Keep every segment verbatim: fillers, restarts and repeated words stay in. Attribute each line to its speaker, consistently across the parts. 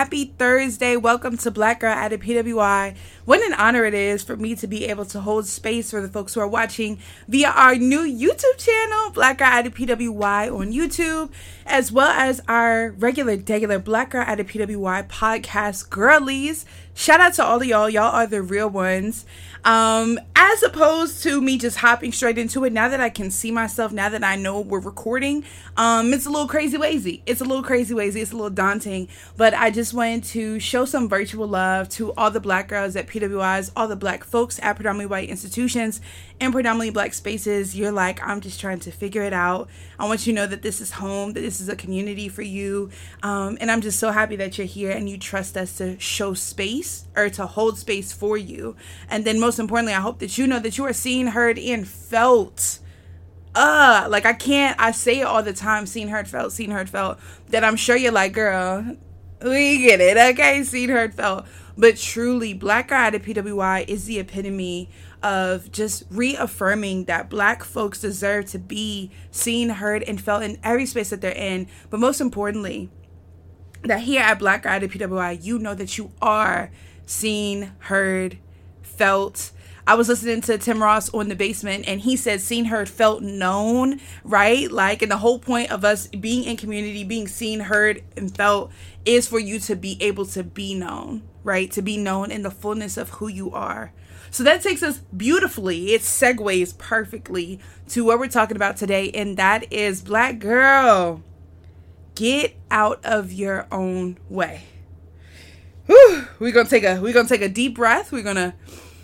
Speaker 1: Happy Thursday. Welcome to Black Girl at a P W I. What an honor it is for me to be able to hold space for the folks who are watching via our new YouTube channel, Black Girl at a P W I on YouTube, as well as our regular, regular Black Girl at a P W I podcast girlies. Shout out to all of y'all. Y'all are the real ones. Um, as opposed to me just hopping straight into it, now that I can see myself, now that I know we're recording, um, it's a little crazy wazy. It's a little crazy wazy. It's a little daunting, but I just wanted to show some virtual love to all the Black girls at P W Is, all the Black folks at predominantly white institutions and predominantly Black spaces. You're like, I'm just trying to figure it out. I want you to know that this is home, that this is a community for you. Um, and I'm just so happy that you're here and you trust us to show space or to hold space for you. And then most importantly, I hope that you know that you are seen, heard, and felt. Uh, like I can't, I say it all the time, seen, heard, felt, seen, heard, felt, that I'm sure you're like, girl, we get it, okay, seen, heard, felt. But truly, Black Girl at a P W I is the epitome of just reaffirming that Black folks deserve to be seen, heard, and felt in every space that they're in. But most importantly, that here at Black Girl at a P W I, you know that you are seen, heard, felt. I was listening to Tim Ross on The Basement, and he said seen, heard, felt, known, right? Like, and the whole point of us being in community, being seen, heard, and felt is for you to be able to be known, right? To be known in the fullness of who you are. So that takes us beautifully. It segues perfectly to what we're talking about today, and that is Black girl, get out of your own way. Whew. We're gonna take a we're gonna take a deep breath. We're gonna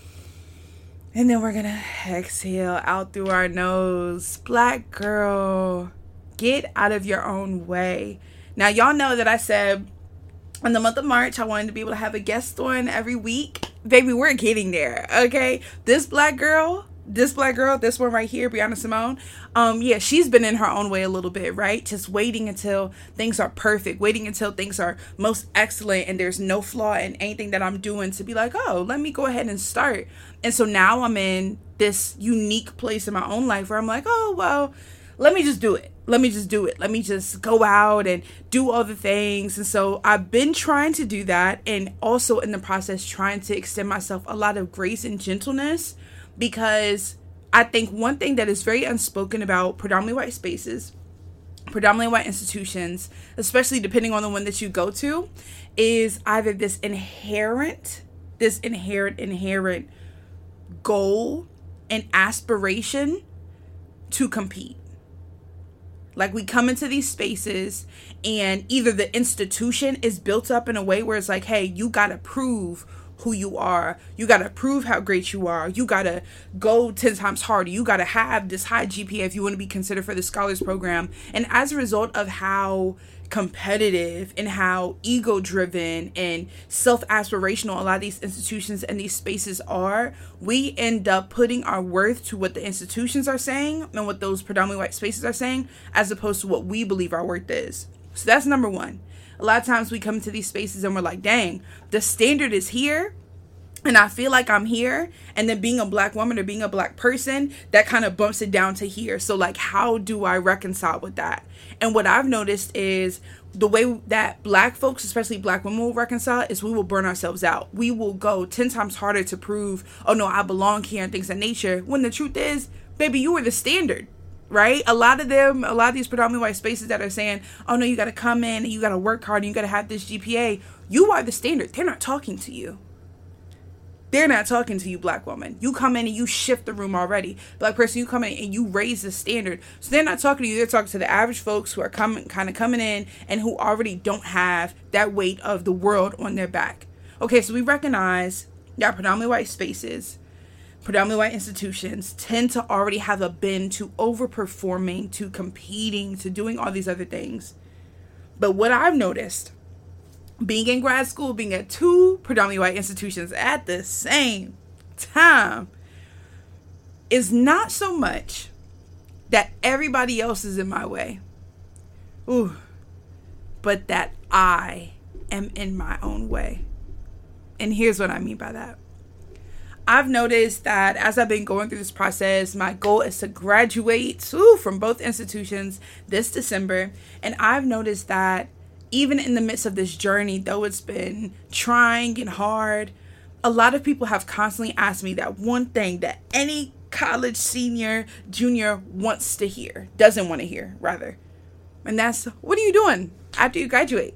Speaker 1: And then we're going to exhale out through our nose. Black girl, get out of your own way. Now, y'all know that I said in the month of March, I wanted to be able to have a guest on every week. Baby, we're getting there, okay? This black girl, this black girl, this one right here, Brianna Simone, um, yeah, she's been in her own way a little bit, right? Just waiting until things are perfect, waiting until things are most excellent and there's no flaw in anything that I'm doing to be like, oh, let me go ahead and start. And so now I'm in this unique place in my own life where I'm like, oh, well, let me just do it. Let me just do it. Let me just go out and do all the things. And so I've been trying to do that, and also in the process trying to extend myself a lot of grace and gentleness, because I think one thing that is very unspoken about predominantly white spaces, predominantly white institutions, especially depending on the one that you go to, is either this inherent, this inherent, inherent goal and aspiration to compete. Like, we come into these spaces and either the institution is built up in a way where it's like, hey, you got to prove who you are. You got to prove how great you are. You got to go ten times harder. You got to have this high G P A if you want to be considered for the scholars program. And as a result of how competitive and how ego driven and self-aspirational a lot of these institutions and these spaces are, we end up putting our worth to what the institutions are saying and what those predominantly white spaces are saying, as opposed to what we believe our worth is. So that's number one. A lot of times we come into these spaces and we're like, dang, the standard is here and I feel like I'm here. And then being a black woman or being a black person, that kind of bumps it down to here. So like, how do I reconcile with that? And what I've noticed is the way that black folks, especially black women, will reconcile is we will burn ourselves out. We will go ten times harder to prove, oh no, I belong here and things of nature. When the truth is, baby, you were the standard. Right? A lot of them, a lot of these predominantly white spaces that are saying, oh no, you got to come in and you got to work hard and you got to have this G P A. You are the standard. They're not talking to you. They're not talking to you, black woman. You come in and you shift the room already. Black person, you come in and you raise the standard. So they're not talking to you. They're talking to the average folks who are coming, kind of coming in and who already don't have that weight of the world on their back. Okay, so we recognize that predominantly white spaces, predominantly white institutions tend to already have a bend to overperforming, to competing, to doing all these other things. But what I've noticed, being in grad school, being at two predominantly white institutions at the same time, is not so much that everybody else is in my way, ooh, but that I am in my own way. And here's what I mean by that. I've noticed that as I've been going through this process, my goal is to graduate ooh, from both institutions this December. And I've noticed that even in the midst of this journey, though it's been trying and hard, a lot of people have constantly asked me that one thing that any college senior, junior wants to hear, doesn't want to hear, rather. And that's, what are you doing after you graduate?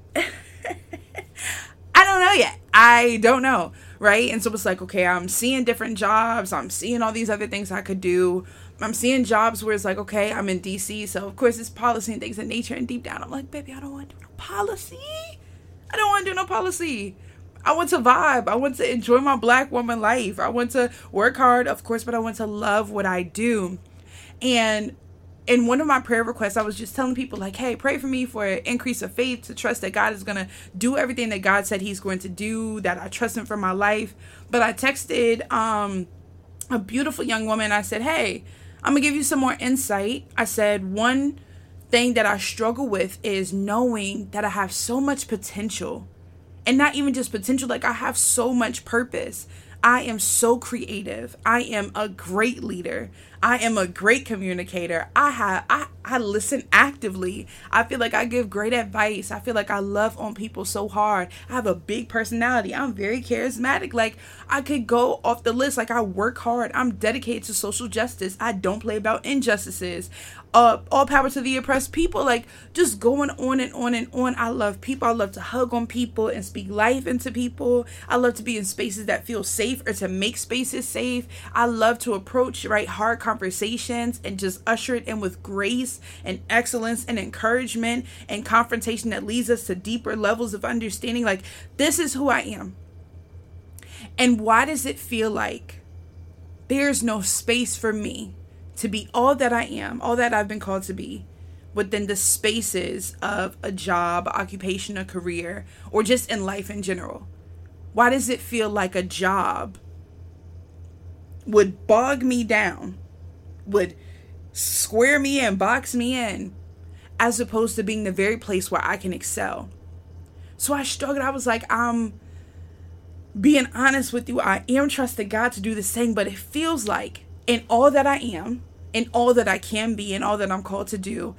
Speaker 1: I don't know yet. I don't know, right? And so it's like, okay, I'm seeing different jobs. I'm seeing all these other things I could do. I'm seeing jobs where it's like, okay, I'm in D C, so of course it's policy and things of nature. And deep down, I'm like, baby, I don't want to do no policy. I don't want to do no policy. I want to vibe. I want to enjoy my Black woman life. I want to work hard, of course, but I want to love what I do. And in one of my prayer requests, I was just telling people like, hey, pray for me for an increase of faith, to trust that God is going to do everything that God said he's going to do, that I trust him for my life. But I texted um, a beautiful young woman. I said, hey, I'm going to give you some more insight. I said, one thing that I struggle with is knowing that I have so much potential. And not even just potential, like I have so much purpose. I am so creative. I am a great leader. I am a great communicator. I have I, I listen actively. I feel like I give great advice. I feel like I love on people so hard. I have a big personality. I'm very charismatic. Like I could go off the list. Like I work hard. I'm dedicated to social justice. I don't play about injustices. Uh, all power to the oppressed people. Like just going on and on and on. I love people. I love to hug on people and speak life into people. I love to be in spaces that feel safe, or to make spaces safe. I love to approach right hard conversations and just usher it in with grace and excellence and encouragement and confrontation that leads us to deeper levels of understanding. Like this is who I am. And why does it feel like there's no space for me to be all that I am, all that I've been called to be, within the spaces of a job, occupation, a career, or just in life in general? Why does it feel like a job would bog me down, would square me in, box me in, as opposed to being the very place where I can excel? So I struggled. I was like, I'm being honest with you. I am trusting God to do this thing, but it feels like in all that I am, in all that I can be, and all that I'm called to do,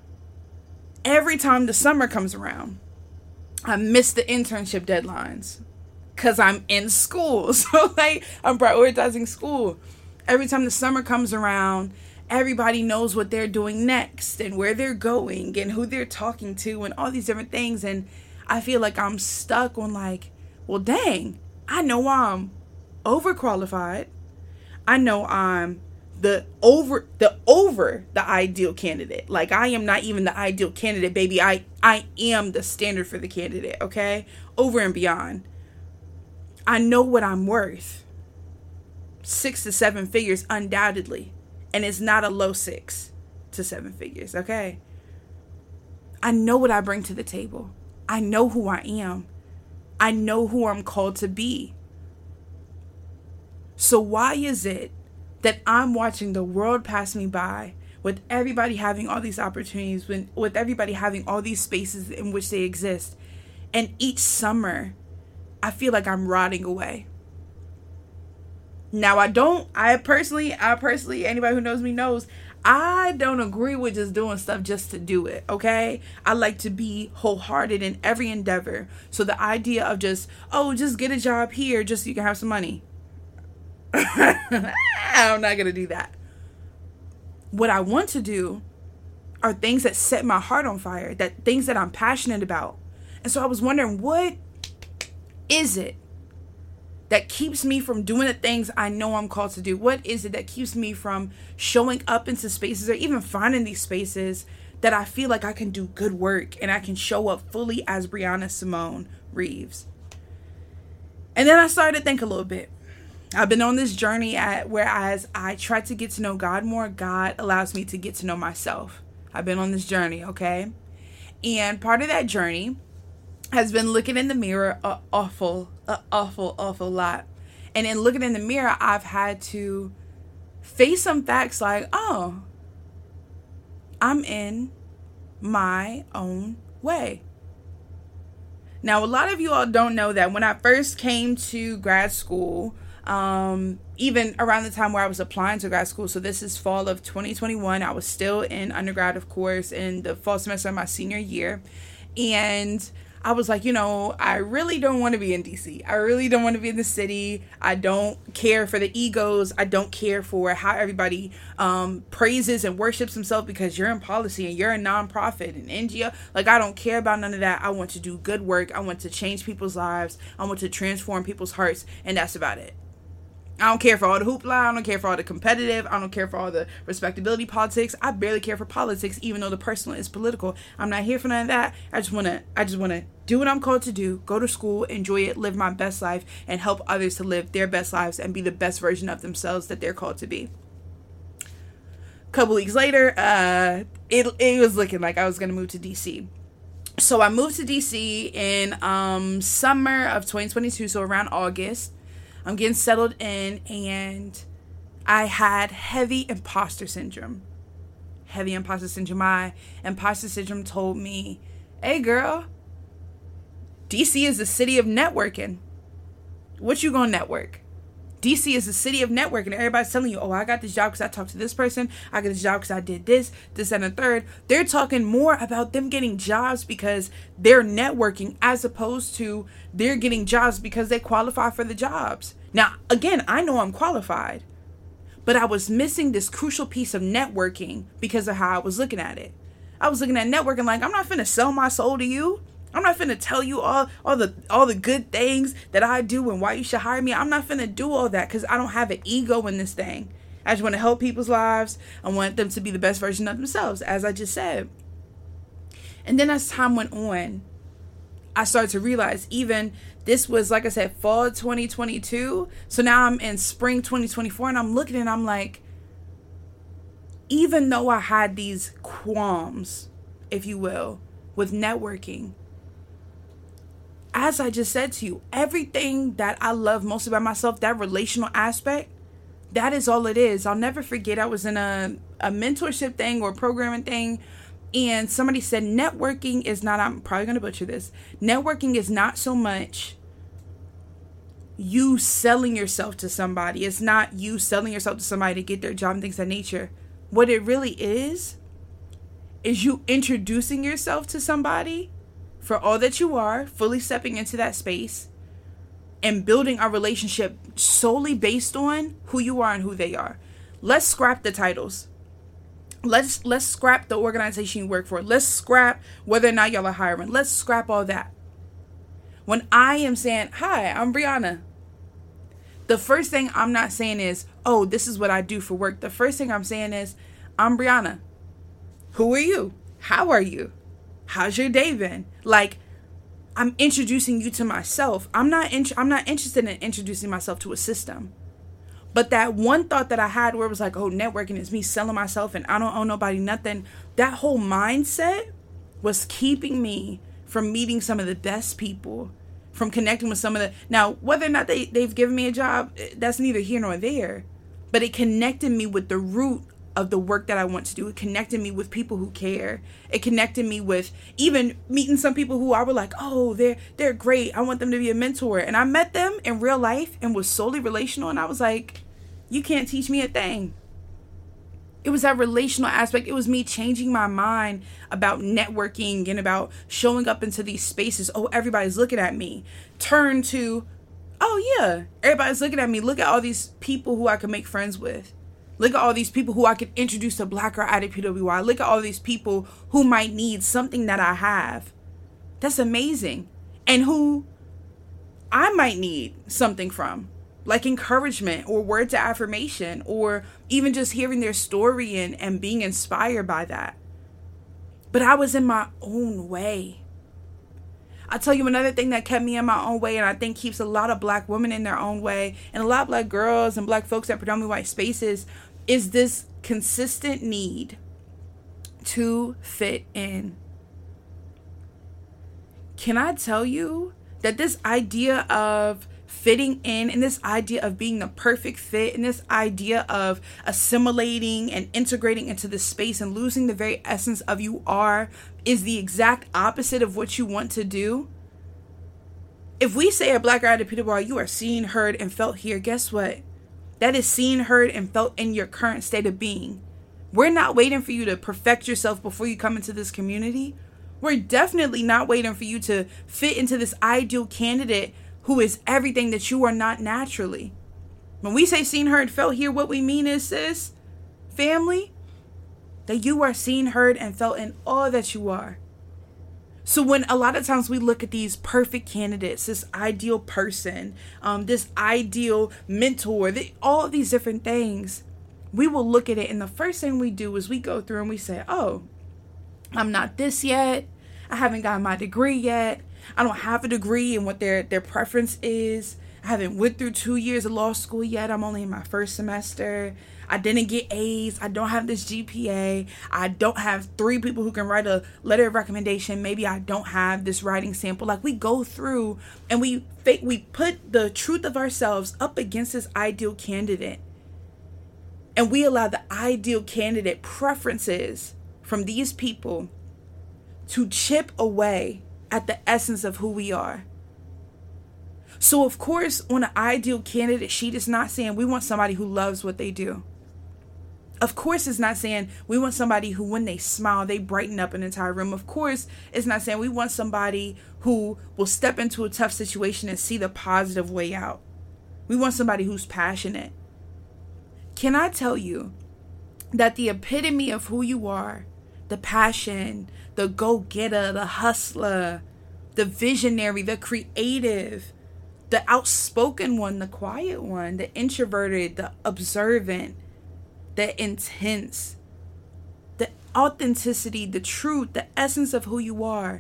Speaker 1: every time the summer comes around, I miss the internship deadlines because I'm in school. So like I'm prioritizing school. Every time the summer comes around, everybody knows what they're doing next and where they're going and who they're talking to and all these different things. And I feel like I'm stuck on like, well, dang, I know I'm overqualified. I know I'm the over the over the ideal candidate. Like I am not even the ideal candidate, baby. I I am the standard for the candidate, okay? Over and beyond. I know what I'm worth. Six to seven figures, undoubtedly. And it's not a low six to seven figures, okay? I know what I bring to the table. I know who I am. I know who I'm called to be. So why is it that I'm watching the world pass me by, with everybody having all these opportunities, when, with everybody having all these spaces in which they exist, and each summer I feel like I'm rotting away? Now I don't, I personally, I personally, anybody who knows me knows, I don't agree with just doing stuff just to do it, okay? I like to be wholehearted in every endeavor. So the idea of just, oh, just get a job here just so you can have some money, I'm not going to do that. What I want to do are things that set my heart on fire, that things that I'm passionate about. And so I was wondering, what is it that keeps me from doing the things I know I'm called to do? What is it that keeps me from showing up into spaces, or even finding these spaces that I feel like I can do good work and I can show up fully as Brianna Simone Reeves? And then I started to think a little bit. I've been on this journey at whereas I try to get to know God more, God allows me to get to know myself. I've been on this journey, okay? And part of that journey has been looking in the mirror an awful, an awful, awful lot. And in looking in the mirror, I've had to face some facts like, oh, I'm in my own way. Now, a lot of you all don't know that when I first came to grad school, um, even around the time where I was applying to grad school, so this is fall of twenty twenty-one, I was still in undergrad, of course, in the fall semester of my senior year. And I was like, you know, I really don't want to be in D C. I really don't want to be in the city. I don't care for the egos. I don't care for how everybody um, praises and worships himself because you're in policy and you're a nonprofit and N G O. Like, I don't care about none of that. I want to do good work. I want to change people's lives. I want to transform people's hearts. And that's about it. I don't care for all the hoopla. I don't care for all the competitive. I don't care for all the respectability politics. I barely care for politics, even though the personal is political. I'm not here for none of that. I just want to, I just want to do what I'm called to do, go to school, enjoy it, live my best life, and help others to live their best lives and be the best version of themselves that they're called to be. A couple weeks later, uh, it, it was looking like I was going to move to D C. So I moved to D C in um, summer of twenty twenty-two, so around August. I'm getting settled in, and I had heavy imposter syndrome. Heavy imposter syndrome. My imposter syndrome told me, hey girl, D C is the city of networking. What you gonna network? D C is the city of networking. Everybody's telling you, oh, I got this job because I talked to this person. I got this job because I did this, this, and the third. They're talking more about them getting jobs because they're networking as opposed to they're getting jobs because they qualify for the jobs. Now, again, I know I'm qualified, but I was missing this crucial piece of networking because of how I was looking at it. I was looking at networking like, I'm not finna sell my soul to you. I'm not finna tell you all, all the all the good things that I do and why you should hire me. I'm not finna do all that because I don't have an ego in this thing. I just want to help people's lives. I want them to be the best version of themselves, as I just said. And then as time went on, I started to realize even this was, like I said, fall twenty twenty-two. So now I'm in spring twenty twenty-four and I'm looking and I'm like, even though I had these qualms, if you will, with networking, as I just said to you, everything that I love most about myself, that relational aspect, that is all it is. I'll never forget I was in a, a mentorship thing or programming thing, and somebody said networking is not, I'm probably going to butcher this, networking is not so much you selling yourself to somebody. It's not you selling yourself to somebody to get their job and things of that nature. What it really is, is you introducing yourself to somebody for all that you are, fully stepping into that space and building a relationship solely based on who you are and who they are. Let's scrap the titles. Let's let's scrap the organization you work for. Let's scrap whether or not y'all are hiring. Let's scrap all that. When I am saying, hi, I'm Brianna, the first thing I'm not saying is, oh, this is what I do for work. The first thing I'm saying is, I'm Brianna. Who are you? How are you? How's your day been? Like, I'm introducing you to myself. I'm not in, I'm not interested in introducing myself to a system. But that one thought that I had where it was like, oh, networking is me selling myself and I don't owe nobody nothing. That whole mindset was keeping me from meeting some of the best people, from connecting with some of the... Now, whether or not they, they've given me a job, that's neither here nor there. But it connected me with the root of the work that I want to do. It connected me with people who care. It connected me with even meeting some people who I were like, oh, they're they're great. I want them to be a mentor. And I met them in real life and was solely relational. And I was like, you can't teach me a thing. It was that relational aspect. It was me changing my mind about networking and about showing up into these spaces. Oh, everybody's looking at me. Turn to, oh yeah, everybody's looking at me. Look at all these people who I can make friends with. Look at all these people who I could introduce to Black Girl Addict P W I. Look at all these people who might need something that I have. That's amazing. And who I might need something from. Like encouragement or words of affirmation or even just hearing their story and, and being inspired by that. But I was in my own way. I'll tell you another thing that kept me in my own way and I think keeps a lot of Black women in their own way and a lot of Black girls and Black folks at predominantly white spaces is this consistent need to fit in. Can I tell you that this idea of fitting in and this idea of being the perfect fit and this idea of assimilating and integrating into the space and losing the very essence of you are is the exact opposite of what you want to do? If we say a Black Girl Addict P W I, you are seen, heard, and felt here, guess what? That is seen, heard, and felt in your current state of being. We're not waiting for you to perfect yourself before you come into this community. We're definitely not waiting for you to fit into this ideal candidate who is everything that you are not naturally. When we say seen, heard, felt here, what we mean is, sis, family, that you are seen, heard, and felt in all that you are. So when a lot of times we look at these perfect candidates, this ideal person, um, this ideal mentor, the, all of these different things, we will look at it, and the first thing we do is we go through and we say, oh, I'm not this yet. I haven't gotten my degree yet. I don't have a degree in what their, their preference is. I haven't went through two years of law school yet. I'm only in my first semester. I didn't get A's. I don't have this G P A. I don't have three people who can write a letter of recommendation. Maybe I don't have this writing sample. Like, we go through and we fake, we put the truth of ourselves up against this ideal candidate. And we allow the ideal candidate preferences from these people to chip away at the essence of who we are. So, of course, on an ideal candidate sheet, it's not saying we want somebody who loves what they do. Of course, it's not saying we want somebody who, when they smile, they brighten up an entire room. Of course, it's not saying we want somebody who will step into a tough situation and see the positive way out. We want somebody who's passionate. Can I tell you that the epitome of who you are, the passion, the go-getter, the hustler, the visionary, the creative, the outspoken one, the quiet one, the introverted, the observant, the intense, the authenticity, the truth, the essence of who you are,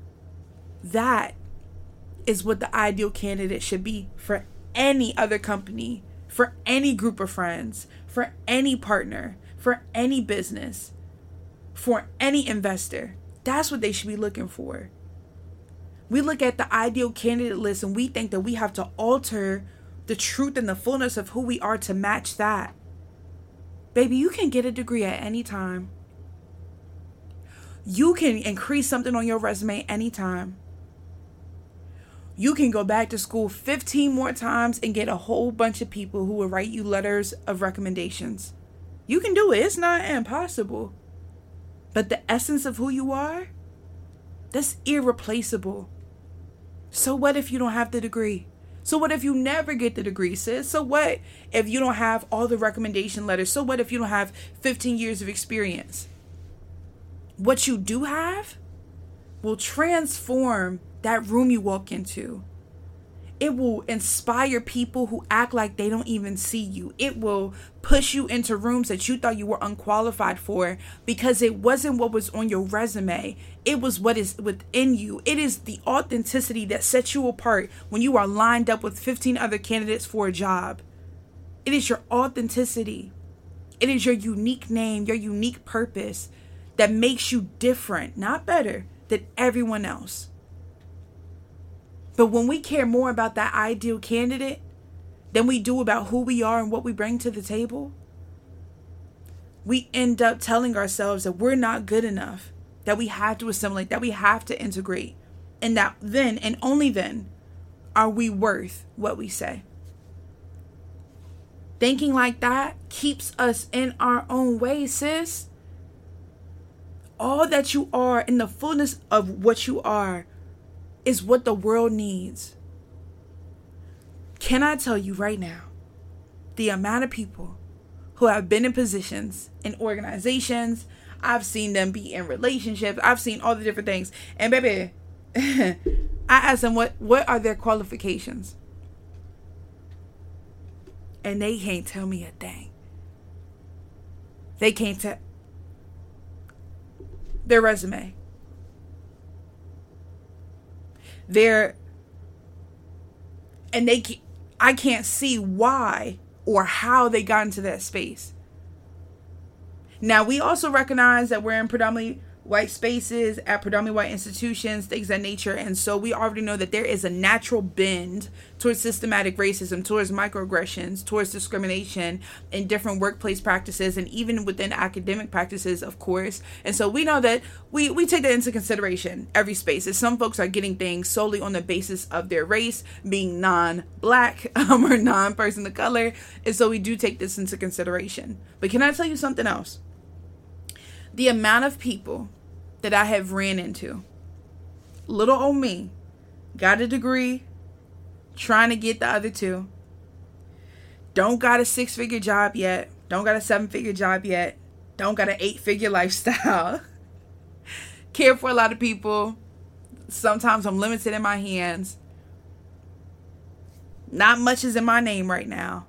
Speaker 1: that is what the ideal candidate should be for any other company, for any group of friends, for any partner, for any business, for any investor. That's what they should be looking for. We look at the ideal candidate list and we think that we have to alter the truth and the fullness of who we are to match that. Baby, you can get a degree at any time. You can increase something on your resume anytime. You can go back to school fifteen more times and get a whole bunch of people who will write you letters of recommendations. You can do it. It's not impossible. But the essence of who you are, that's irreplaceable. So what if you don't have the degree? So what if you never get the degree, sis? So what if you don't have all the recommendation letters? So what if you don't have fifteen years of experience? What you do have will transform that room you walk into. It will inspire people who act like they don't even see you. It will push you into rooms that you thought you were unqualified for because it wasn't what was on your resume. It was what is within you. It is the authenticity that sets you apart when you are lined up with fifteen other candidates for a job. It is your authenticity. It is your unique name, your unique purpose that makes you different, not better, than everyone else. But when we care more about that ideal candidate than we do about who we are and what we bring to the table, we end up telling ourselves that we're not good enough, that we have to assimilate, that we have to integrate, and that then and only then are we worth what we say. Thinking like that keeps us in our own way, sis. All that you are in the fullness of what you are is what the world needs. Can I tell you right now, the amount of people who have been in positions, in organizations, I've seen them be in relationships, I've seen all the different things. And baby, I asked them what, what are their qualifications? And they can't tell me a thing. They can't tell their resume. They're, and they, I can't see why or how they got into that space. Now, we also recognize that we're in predominantly white spaces, at predominantly white institutions, things of that nature. And so we already know that there is a natural bend towards systematic racism, towards microaggressions, towards discrimination in different workplace practices and even within academic practices, of course. And so we know that we, we take that into consideration every space. As some folks are getting things solely on the basis of their race, being non-black um, or non-person of color. And so we do take this into consideration. But can I tell you something else? The amount of people that I have ran into little old me, got a degree, trying to get the other two. Don't got a six-figure job yet. Don't got a seven-figure job yet. Don't got an eight-figure lifestyle. Care for a lot of people. Sometimes I'm limited in my hands. Not much is in my name right now.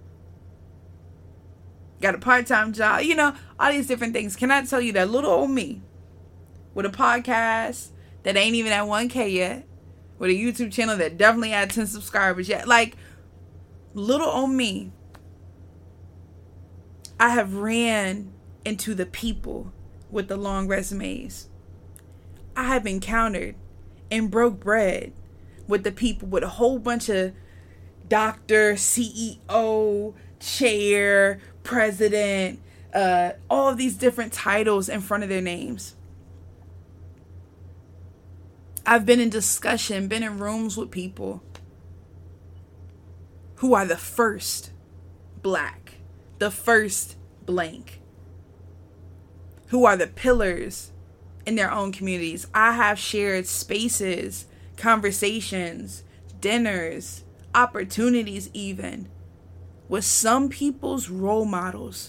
Speaker 1: Got a part-time job. You know, all these different things. Can I tell you that little old me with a podcast that ain't even at one K yet, with a YouTube channel that definitely had ten subscribers yet, like, little old me, I have ran into the people with the long resumes. I have encountered and broke bread with the people with a whole bunch of doctor, C E O, chair, president, uh, all of these different titles in front of their names. I've been in discussion, been in rooms with people who are the first black, the first blank, who are the pillars in their own communities. I have shared spaces, conversations, dinners, opportunities even, with some people's role models.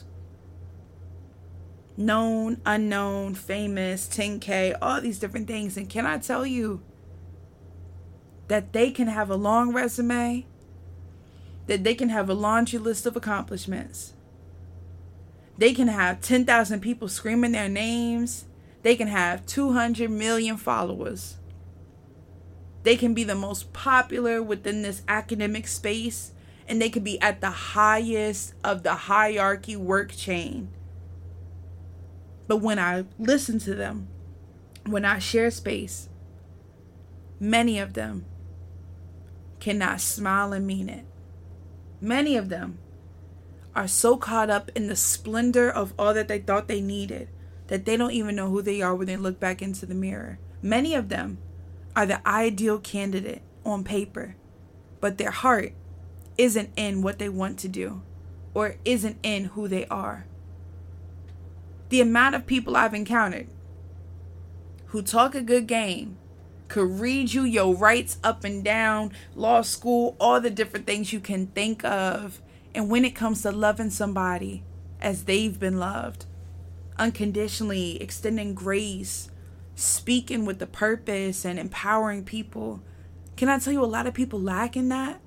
Speaker 1: Known, unknown, famous, ten K, all these different things. And can I tell you that they can have a long resume, that they can have a laundry list of accomplishments. They can have ten thousand people screaming their names. They can have two hundred million followers. They can be the most popular within this academic space, and they can be at the highest of the hierarchy work chain. But when I listen to them, when I share space, many of them cannot smile and mean it. Many of them are so caught up in the splendor of all that they thought they needed that they don't even know who they are when they look back into the mirror. Many of them are the ideal candidate on paper, but their heart isn't in what they want to do or isn't in who they are. The amount of people I've encountered who talk a good game, could read you your rights up and down, law school, all the different things you can think of. And when it comes to loving somebody as they've been loved, unconditionally, extending grace, speaking with the purpose and empowering people, can I tell you a lot of people lack in that?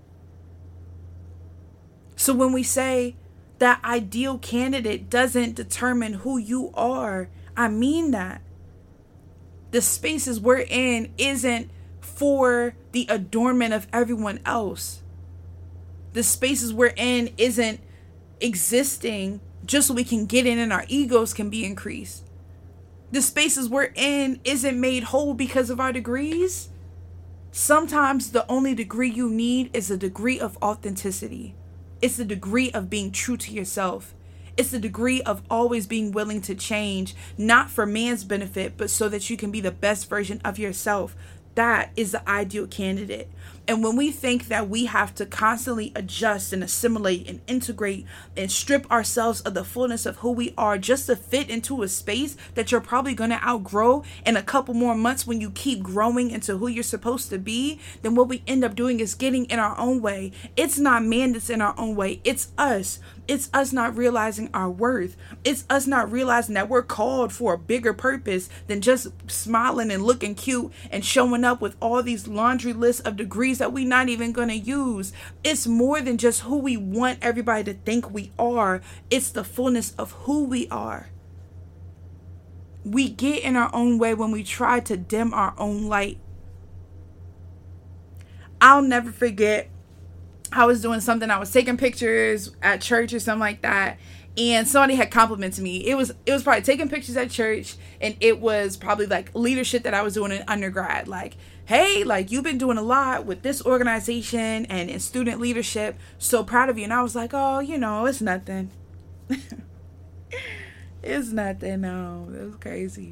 Speaker 1: So when we say that ideal candidate doesn't determine who you are, I mean that. The spaces we're in isn't for the adornment of everyone else. The spaces we're in isn't existing just so we can get in and our egos can be increased. The spaces we're in isn't made whole because of our degrees. Sometimes the only degree you need is a degree of authenticity. It's the degree of being true to yourself. It's the degree of always being willing to change, not for man's benefit, but so that you can be the best version of yourself. That is the ideal candidate. And when we think that we have to constantly adjust and assimilate and integrate and strip ourselves of the fullness of who we are just to fit into a space that you're probably going to outgrow in a couple more months when you keep growing into who you're supposed to be, then what we end up doing is getting in our own way. It's not man that's in our own way. It's us. It's us not realizing our worth. It's us not realizing that we're called for a bigger purpose than just smiling and looking cute and showing up with all these laundry lists of degrees that we're not even going to use. It's more than just who we want everybody to think we are. It's the fullness of who we are. We get in our own way when we try to dim our own light. I'll never forget, I was doing something, I was taking pictures at church or something like that, and somebody had complimented me. It was it was probably taking pictures at church, and it was probably like leadership that I was doing in undergrad. Like, hey, like, you've been doing a lot with this organization and in student leadership. So proud of you. And I was like, oh, you know, it's nothing. It's nothing. No, it was crazy.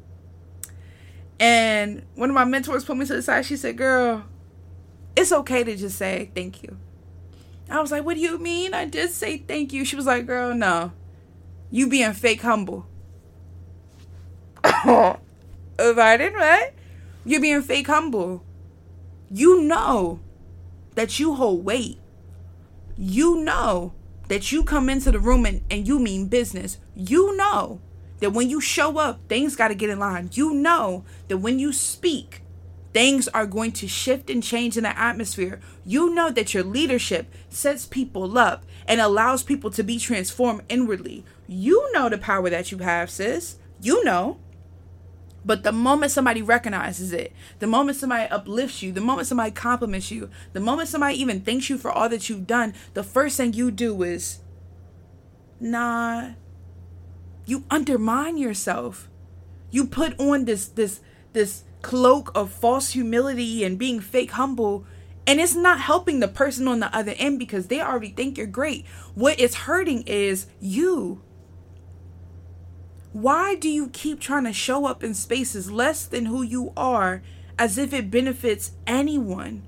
Speaker 1: And one of my mentors put me to the side. She said, girl, it's okay to just say thank you. I was like, what do you mean? I just say thank you. She was like, girl, no. You being fake humble. Pardon, what? You're being fake humble. You know that you hold weight. You know that you come into the room and, and you mean business. You know that when you show up, things got to get in line. You know that when you speak, things are going to shift and change in the atmosphere. You know that your leadership sets people up and allows people to be transformed inwardly. You know the power that you have, sis. You know. But the moment somebody recognizes it, the moment somebody uplifts you, the moment somebody compliments you, the moment somebody even thanks you for all that you've done, the first thing you do is, nah, you undermine yourself. You put on this, this, this cloak of false humility and being fake humble, and it's not helping the person on the other end because they already think you're great. What it's hurting is you. Why do you keep trying to show up in spaces less than who you are as if it benefits anyone?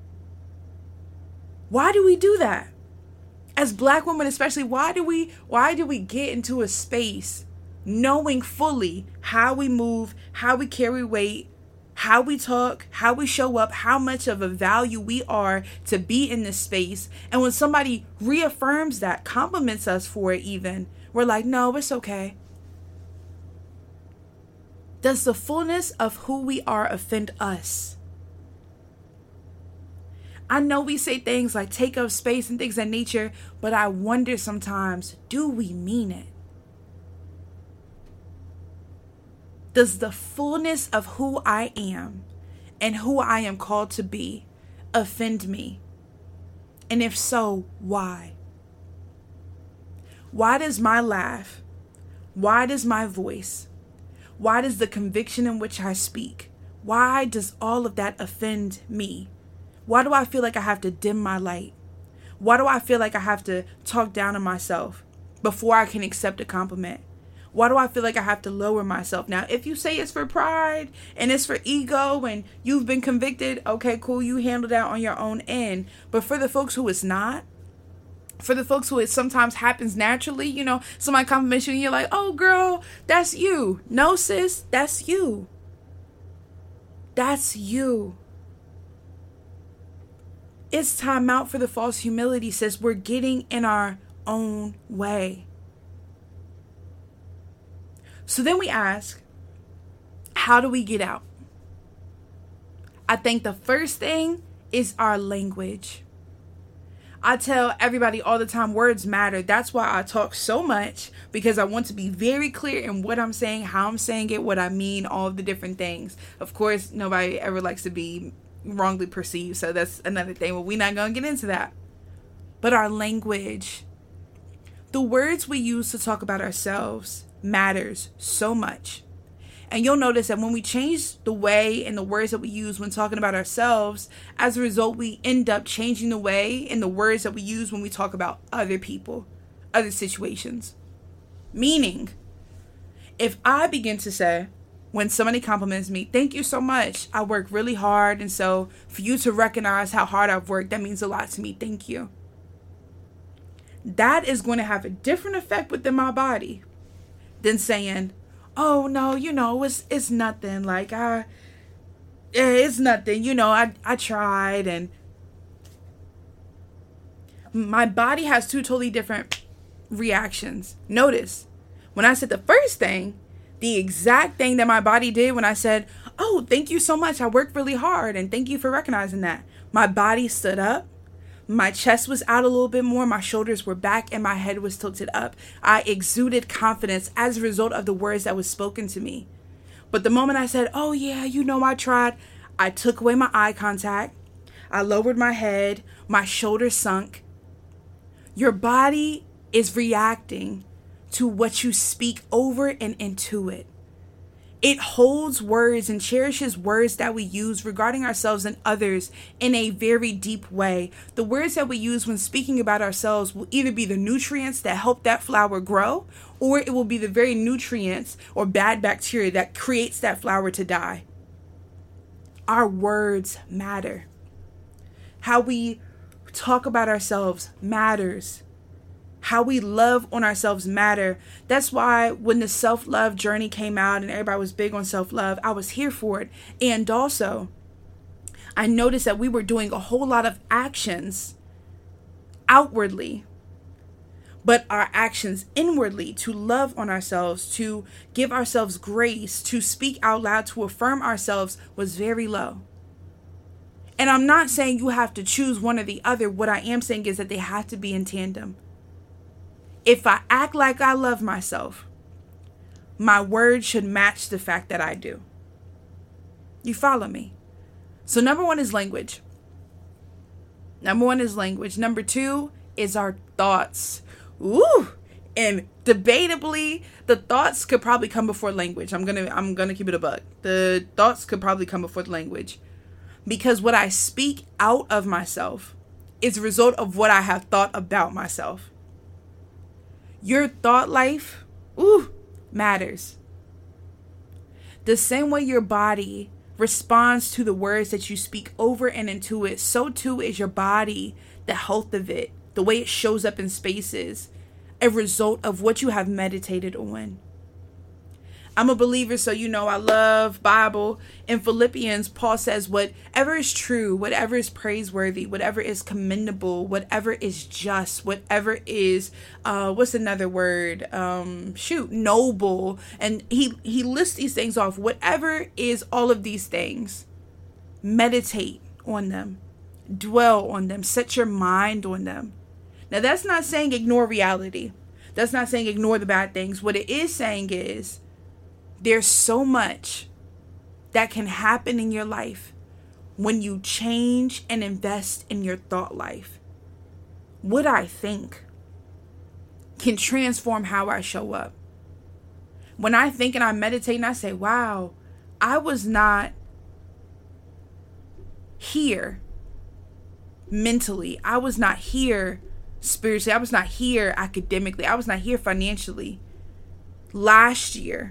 Speaker 1: Why do we do that? As Black women especially, why do we why do we get into a space knowing fully how we move, how we carry weight, how we talk, how we show up, how much of a value we are to be in this space, and when somebody reaffirms that, compliments us for it even, we're like, no, it's okay. Does the fullness of who we are offend us? I know we say things like take up space and things of that nature, but I wonder sometimes, do we mean it? Does the fullness of who I am and who I am called to be offend me? And if so, why? Why does my laugh, why does my voice, why does the conviction in which I speak, why does all of that offend me? Why do I feel like I have to dim my light? Why do I feel like I have to talk down on myself before I can accept a compliment? Why do I feel like I have to lower myself? Now, if you say it's for pride and it's for ego and you've been convicted, okay, cool, you handle that on your own end. But for the folks who it's not, for the folks who it sometimes happens naturally, you know, somebody compliments you and you're like, oh, girl, that's you. No, sis, that's you. That's you. It's time out for the false humility, sis. We're getting in our own way. So then we ask, how do we get out? I think the first thing is our language. I tell everybody all the time, words matter. That's why I talk so much, because I want to be very clear in what I'm saying, how I'm saying it, what I mean, all of the different things. Of course, nobody ever likes to be wrongly perceived, so that's another thing, but we're not going to get into that. But our language, the words we use to talk about ourselves matters so much. And you'll notice that when we change the way and the words that we use when talking about ourselves, as a result, we end up changing the way and the words that we use when we talk about other people, other situations. Meaning, if I begin to say, when somebody compliments me, thank you so much, I work really hard, and so for you to recognize how hard I've worked, that means a lot to me, thank you. That is going to have a different effect within my body than saying, oh no, you know, it's it's nothing. Like I, yeah, it's nothing. You know, I I tried, and my body has two totally different reactions. Notice when I said the first thing, the exact thing that my body did when I said, oh, thank you so much. I worked really hard, and thank you for recognizing that. My body stood up. My chest was out a little bit more, my shoulders were back, and my head was tilted up. I exuded confidence as a result of the words that was spoken to me. But the moment I said, oh yeah, you know, I tried, I took away my eye contact. I lowered my head, my shoulders sunk. Your body is reacting to what you speak over and into it. It holds words and cherishes words that we use regarding ourselves and others in a very deep way. The words that we use when speaking about ourselves will either be the nutrients that help that flower grow, or it will be the very nutrients or bad bacteria that creates that flower to die. Our words matter. How we talk about ourselves matters. How we love on ourselves matter. That's why when the self-love journey came out and everybody was big on self-love, I was here for it. And also, I noticed that we were doing a whole lot of actions outwardly, but our actions inwardly to love on ourselves, to give ourselves grace, to speak out loud, to affirm ourselves was very low. And I'm not saying you have to choose one or the other. What I am saying is that they have to be in tandem. If I act like I love myself, my words should match the fact that I do. You follow me? So number one is language. Number one is language. Number two is our thoughts. Ooh, and debatably, the thoughts could probably come before language. I'm gonna, I'm gonna keep it a buck. The thoughts could probably come before the language, because what I speak out of myself is a result of what I have thought about myself. Your thought life, ooh, matters. The same way your body responds to the words that you speak over and into it, so too is your body, the health of it, the way it shows up in spaces, a result of what you have meditated on. I'm a believer, so you know I love Bible. In Philippians, Paul says, whatever is true, whatever is praiseworthy, whatever is commendable, whatever is just, whatever is, uh, what's another word? Um, shoot, noble. And he, he lists these things off. Whatever is all of these things, meditate on them, dwell on them, set your mind on them. Now, that's not saying ignore reality. That's not saying ignore the bad things. What it is saying is, there's so much that can happen in your life when you change and invest in your thought life. What I think can transform how I show up. When I think and I meditate and I say, wow, I was not here mentally. I was not here spiritually. I was not here academically. I was not here financially last year.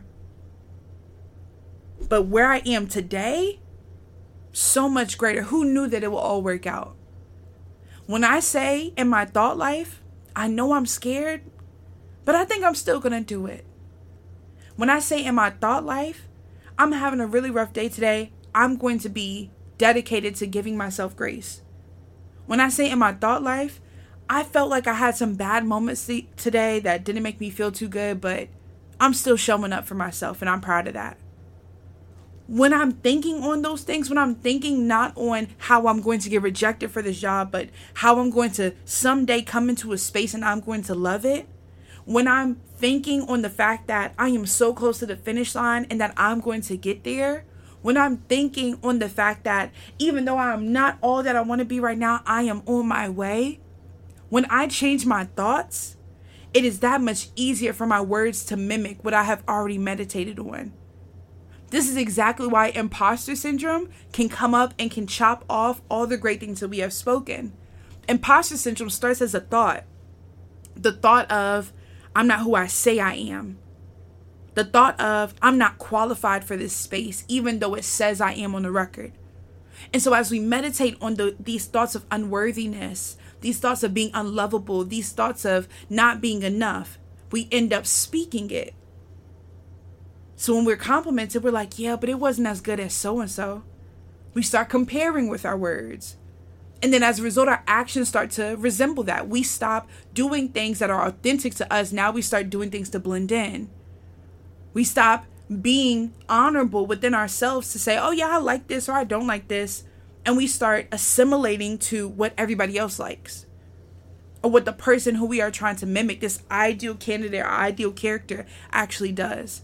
Speaker 1: But where I am today, so much greater. Who knew that it will all work out? When I say in my thought life, I know I'm scared, but I think I'm still going to do it. When I say in my thought life, I'm having a really rough day today, I'm going to be dedicated to giving myself grace. When I say in my thought life, I felt like I had some bad moments today that didn't make me feel too good, but I'm still showing up for myself and I'm proud of that. When I'm thinking on those things, when I'm thinking not on how I'm going to get rejected for this job, but how I'm going to someday come into a space and I'm going to love it. When I'm thinking on the fact that I am so close to the finish line and that I'm going to get there. When I'm thinking on the fact that even though I'm not all that I want to be right now, I am on my way. When I change my thoughts, it is that much easier for my words to mimic what I have already meditated on. This is exactly why imposter syndrome can come up and can chop off all the great things that we have spoken. Imposter syndrome starts as a thought. The thought of, I'm not who I say I am. The thought of, I'm not qualified for this space, even though it says I am on the record. And so as we meditate on the, these thoughts of unworthiness, these thoughts of being unlovable, these thoughts of not being enough, we end up speaking it. So when we're complimented, we're like, yeah, but it wasn't as good as so-and-so. We start comparing with our words. And then as a result, our actions start to resemble that. We stop doing things that are authentic to us. Now we start doing things to blend in. We stop being honorable within ourselves to say, oh yeah, I like this or I don't like this. And we start assimilating to what everybody else likes. Or what the person who we are trying to mimic, this ideal candidate or ideal character, actually does.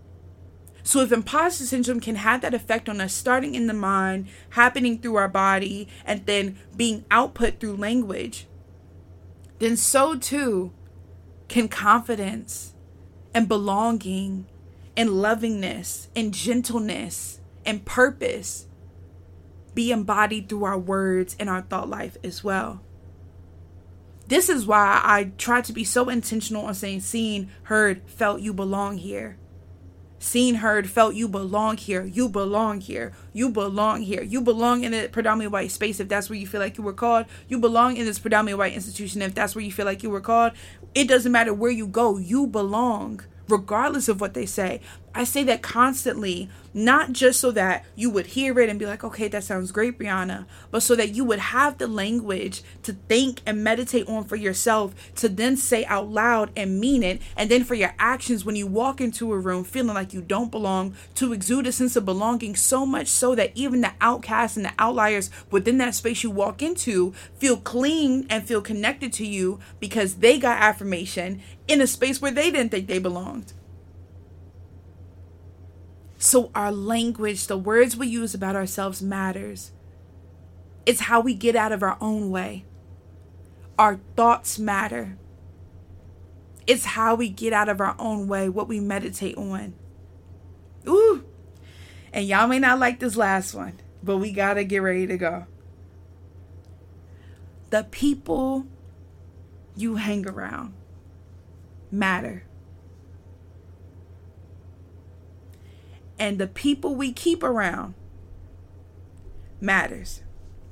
Speaker 1: So if imposter syndrome can have that effect on us, starting in the mind, happening through our body, and then being output through language, then so too can confidence and belonging and lovingness and gentleness and purpose be embodied through our words and our thought life as well. This is why I try to be so intentional on saying, seen, heard, felt, you belong here. seen, heard, felt, you belong here, you belong here, you belong here, you belong in a predominantly white space if that's where you feel like you were called, you belong in this predominantly white institution if that's where you feel like you were called. It doesn't matter where you go, you belong, regardless of what they say. I say that constantly, not just so that you would hear it and be like, okay, that sounds great, Brianna, but so that you would have the language to think and meditate on for yourself, to then say out loud and mean it, and then for your actions when you walk into a room feeling like you don't belong, to exude a sense of belonging, so much so that even the outcasts and the outliers within that space you walk into feel clean and feel connected to you because they got affirmation in a space where they didn't think they belonged. So our language, the words we use about ourselves matters. It's how we get out of our own way. Our thoughts matter. It's how we get out of our own way, what we meditate on. Ooh. And y'all may not like this last one, but we gotta get ready to go. The people you hang around matter. And the people we keep around matters.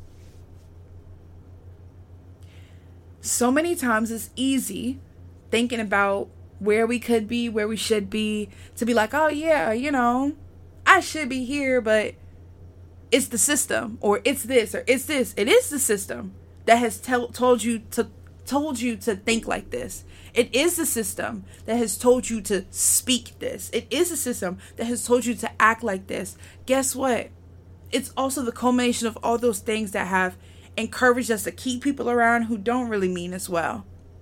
Speaker 1: So many times it's easy thinking about where we could be, where we should be, to be like, oh yeah, you know, I should be here, but it's the system, or it's this, or it's this. It is the system that has tell, told you to told you to think like this. It is the system that has told you to speak this. It is the system that has told you to act like this. Guess what? It's also the culmination of all those things that have encouraged us to keep people around who don't really mean us well.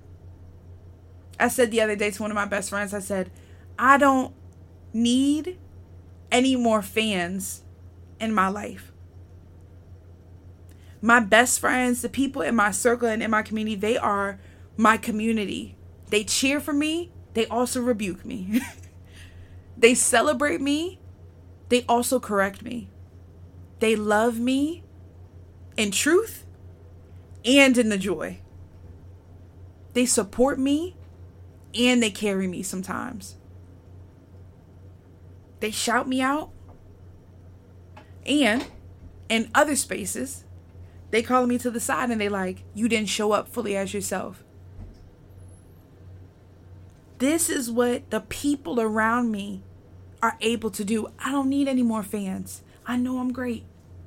Speaker 1: I said the other day to one of my best friends, I said, I don't need any more fans in my life. My best friends, the people in my circle and in my community, they are my community. They cheer for me. They also rebuke me. They celebrate me. They also correct me. They love me in truth and in the joy. They support me and they carry me sometimes. They shout me out. And in other spaces, they call me to the side and they like, you didn't show up fully as yourself. This is what the people around me are able to do. I don't need any more fans. I know I'm great.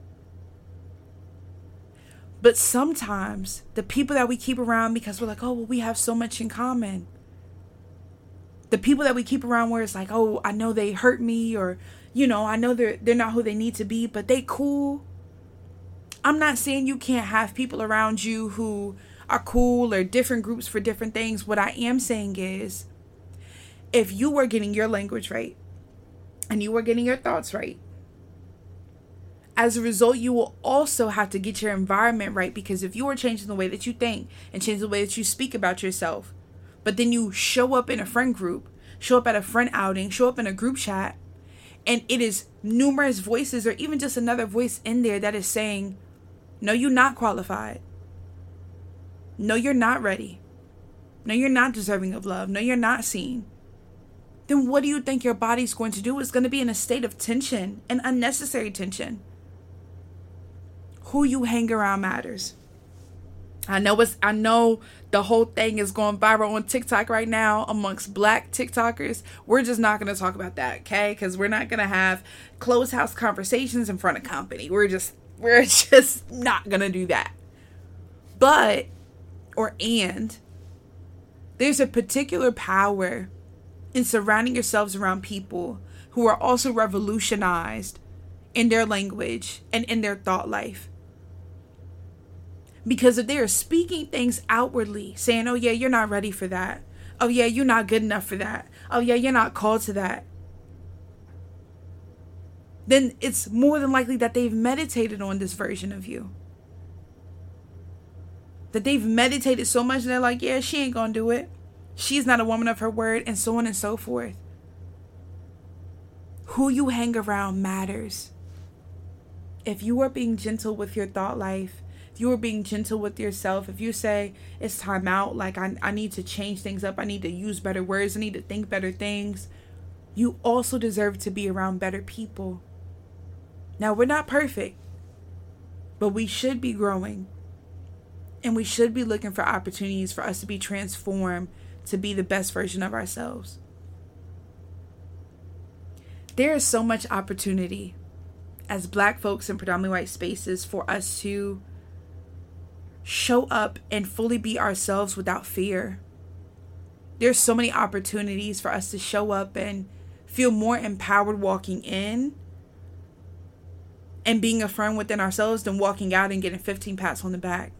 Speaker 1: But sometimes the people that we keep around because we're like, oh, well, we have so much in common. The people that we keep around where it's like, oh, I know they hurt me, or, you know, I know they're, they're not who they need to be, but they cool. I'm not saying you can't have people around you who are cool or different groups for different things. What I am saying is, if you were getting your language right and you were getting your thoughts right, as a result, you will also have to get your environment right, because if you are changing the way that you think and changing the way that you speak about yourself, but then you show up in a friend group, show up at a friend outing, show up in a group chat, and it is numerous voices or even just another voice in there that is saying, no, you're not qualified. No, you're not ready. No, you're not deserving of love. No, you're not seen. Then what do you think your body's going to do? It's going to be in a state of tension and unnecessary tension. Who you hang around matters. I know it's, I know the whole thing is going viral on TikTok right now amongst black TikTokers. We're just not going to talk about that, okay? Because we're not going to have closed house conversations in front of company. We're just, we're just not going to do that. But, or and, there's a particular power in surrounding yourselves around people who are also revolutionized in their language and in their thought life. Because if they are speaking things outwardly, saying, oh yeah, you're not ready for that. Oh yeah, you're not good enough for that. Oh yeah, you're not called to that. Then it's more than likely that they've meditated on this version of you. That they've meditated so much and they're like, yeah, she ain't gonna do it. She's not a woman of her word, and so on and so forth. Who you hang around matters. If you are being gentle with your thought life, if you are being gentle with yourself, if you say it's time out, like I, I need to change things up, I need to use better words, I need to think better things, you also deserve to be around better people. Now, we're not perfect, but we should be growing. And we should be looking for opportunities for us to be transformed to be the best version of ourselves. There is so much opportunity as Black folks in predominantly white spaces for us to show up and fully be ourselves without fear. There's so many opportunities for us to show up and feel more empowered walking in and being affirmed within ourselves than walking out and getting fifteen pats on the back.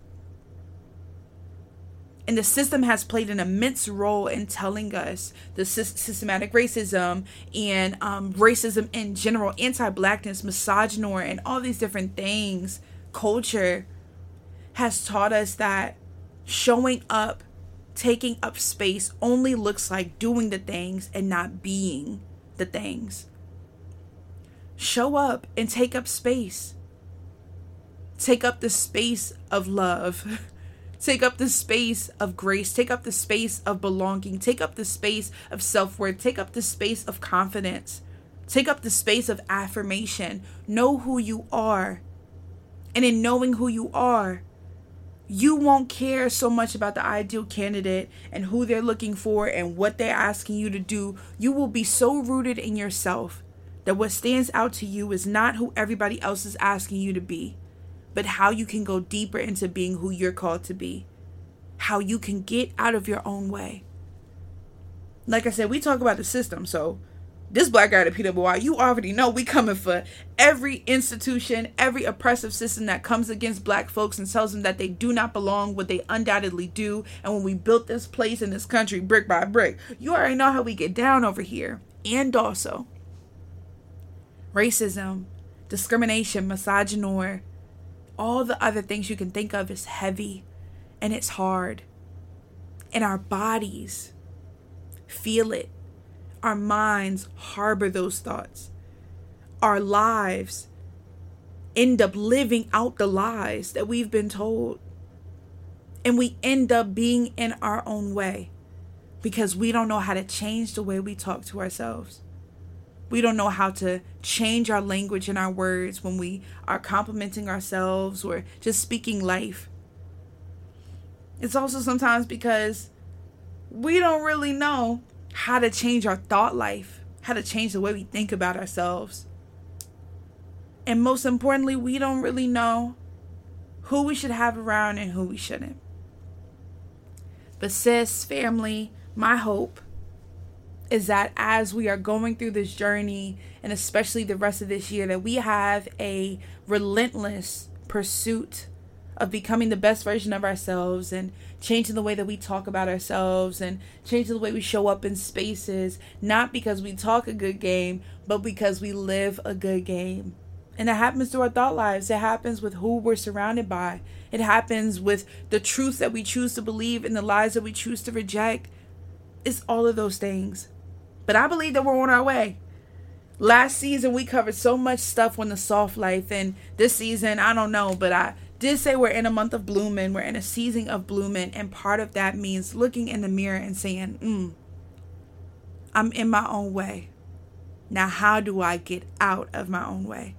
Speaker 1: And the system has played an immense role in telling us the sy- systematic racism and um, racism in general, anti-Blackness, misogynoir, and all these different things. Culture has taught us that showing up, taking up space only looks like doing the things and not being the things. Show up and take up space. Take up the space of love. Take up the space of grace. Take up the space of belonging. Take up the space of self-worth. Take up the space of confidence. Take up the space of affirmation. Know who you are. And in knowing who you are, you won't care so much about the ideal candidate and who they're looking for and what they're asking you to do. You will be so rooted in yourself that what stands out to you is not who everybody else is asking you to be, but how you can go deeper into being who you're called to be. How you can get out of your own way. Like I said, we talk about the system, so this Black Girl at P W I, you already know we coming for every institution, every oppressive system that comes against Black folks and tells them that they do not belong, what they undoubtedly do. And when we built this place in this country brick by brick, you already know how we get down over here. And also, racism, discrimination, misogynoir, all the other things you can think of is heavy and it's hard. And our bodies feel it. Our minds harbor those thoughts. Our lives end up living out the lies that we've been told. And we end up being in our own way because we don't know how to change the way we talk to ourselves. We don't know how to change our language and our words when we are complimenting ourselves or just speaking life. It's also sometimes because we don't really know how to change our thought life, how to change the way we think about ourselves. And most importantly, we don't really know who we should have around and who we shouldn't. But sis, family, my hope is that as we are going through this journey, and especially the rest of this year, that we have a relentless pursuit of becoming the best version of ourselves and changing the way that we talk about ourselves and changing the way we show up in spaces, not because we talk a good game, but because we live a good game. And it happens through our thought lives. It happens with who we're surrounded by. It happens with the truths that we choose to believe and the lies that we choose to reject. It's all of those things. But I believe that we're on our way. Last season, we covered so much stuff on the soft life. And this season, I don't know, but I did say we're in a month of blooming. We're in a season of blooming. And part of that means looking in the mirror and saying, mm, I'm in my own way. Now, how do I get out of my own way?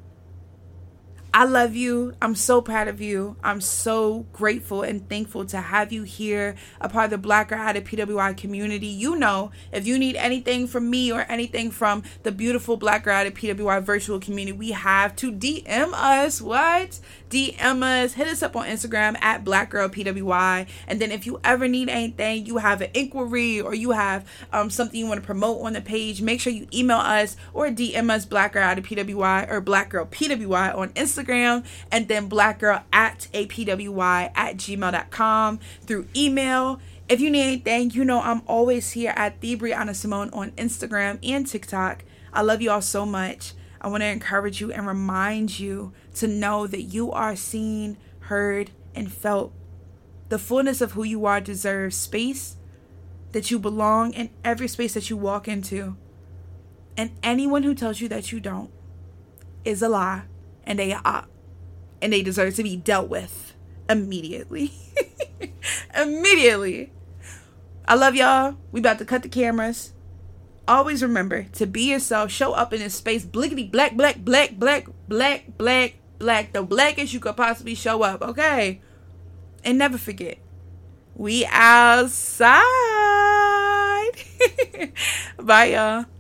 Speaker 1: I love you. I'm so proud of you. I'm so grateful and thankful to have you here, a part of the Black Girl Addict P W I community. You know, if you need anything from me or anything from the beautiful Black Girl Addict P W I virtual community, we have to D M us. What? D M us. Hit us up on Instagram at Black Girl P W I. And then if you ever need anything, you have an inquiry or you have um, something you want to promote on the page, make sure you email us or D M us Black Girl Addict P W I or Black Girl P W I on Instagram. Instagram, and then blackgirl at apwy at gmail dot com through email. If you need anything, you know I'm always here at the Brianna Simone on Instagram and TikTok. I love you all so much. I want to encourage you and remind you to know that you are seen, heard, and felt. The fullness of who you are deserves space, that you belong in every space that you walk into. And anyone who tells you that you don't is a lie. And they are up. And they deserve to be dealt with immediately. Immediately. I love y'all. We about to cut the cameras always remember to be yourself, show up in this space, blickety black, black, black, black, black, black, black, the blackest you could possibly show up, okay? And never forget, we outside. Bye, y'all.